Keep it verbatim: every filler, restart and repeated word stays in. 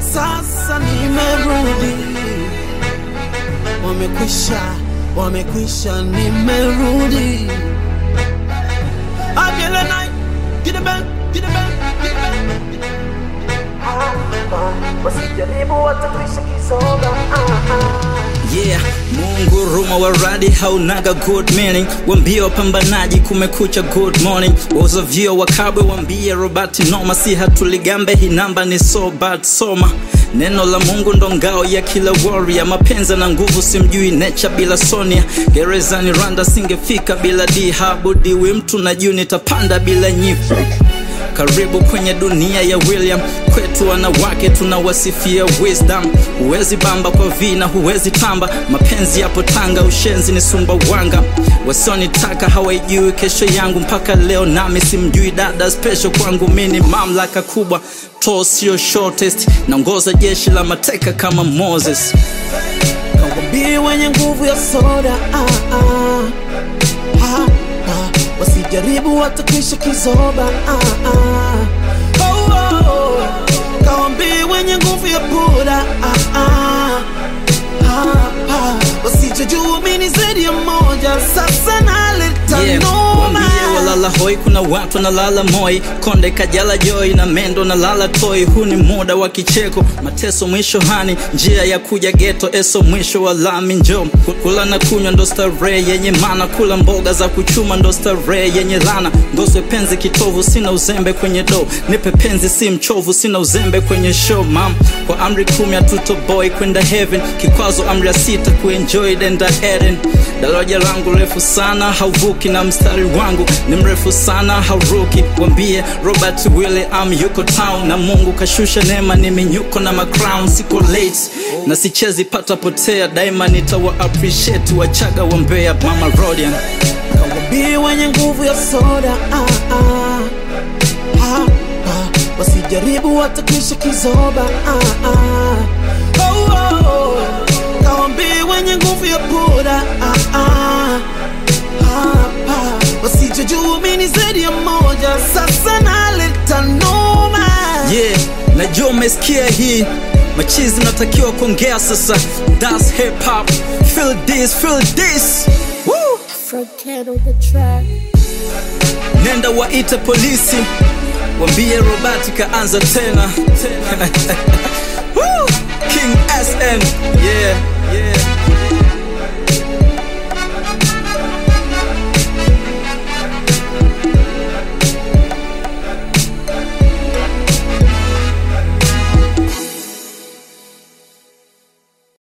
sasa nimerudi. Wamekwisha, wamekwisha, nimerudi. Up yellow night, get it back, get it back, get it back. Wasijaribu watakwisha kisoga. Yeah, Mungu ruma wa radi haunaga good meaning. Wambie wapambanaji kumekucha good morning. Wazovio wakabwe wambie Robert noma. Si hatuligambe hii namba ni so bad soma. Neno la Mungu ndo ngao ya kila warrior. Mapenza na nguvu simjui nature bila Sonia. Gerezani Rwanda singefika bila D. Habudiwi mtu na juu nitapanda bila nyifu. Karibu kwenye dunia ya William. Kwetu wanawake tunawasifia wisdom. Huwezi bamba kwa vina, huwezi tamba. Mapenzi yapo Tanga, ushenzi ni Sumbawanga. Wasionitaka hawaijui kesho yangu. Mpaka leo nami simjui dada special kwangu. Mini mamlaka kubwa, tall sio shortest. Naongoza jeshi la mateka kama Moses. Kawambie wenye nguvu ya soda ah, ah. Ha, ha. Wasijaribu watakwisha kizoba ah, ah. Oh, oh, oh. Kawambie wenye nguvu ya buda ah, ah. Ha, ha. Wasijajua mini zaidi ya moja. Sasa naleta yeah, noma. Walala hoi kuna watu na lala moi. Konde kajala joy na mendo na lala toy. Huu ni muda wa kicheko, mateso mwisho hani. Njia ya kuja ghetto, eso mwisho wa lami njo. Kula na kunywa ndo starehe yenye mana. Kula mboga za kuchuma ndo starehe yenye lana. Ngoswe penzi kitovu, sina uzembe kwenye do. Nipe penzi si mchovu, sina uzembe kwenye show mam. Kwa amri kumi ya tuto boy kwenda heaven. Kikwazo amri ya sita kuenjoy denda Eden. Daraja langu refu sana hauvuki na mstari wangu ni mrefu sana hauruki. Wambie Robert William yuko town. Na Mungu kashusha neema ni minyuko na macrown. Siko late na sichezi pata potea. Daima nitawa appreciate wachaga wambea Mama Rodian. Kawambie wenye nguvu ya soda ah, ah. Ha, ha. Wasijaribu watakwisha kizoba ah, ah. Oh, oh, oh. Kawambie wenye nguvu ya buda ah, ah. Ha, ha. Wasijajua mini zaidi ya moja. Sasa naleta noma. Yeah, najua umesikia hii. Machizi natakiwa kuongea sasa. That's hip hop. Feel this, feel this. Woo! Forget on the track. Nenda waite polisi. Wambie Robert kaanza tena. Woo! King S N. Yeah, yeah.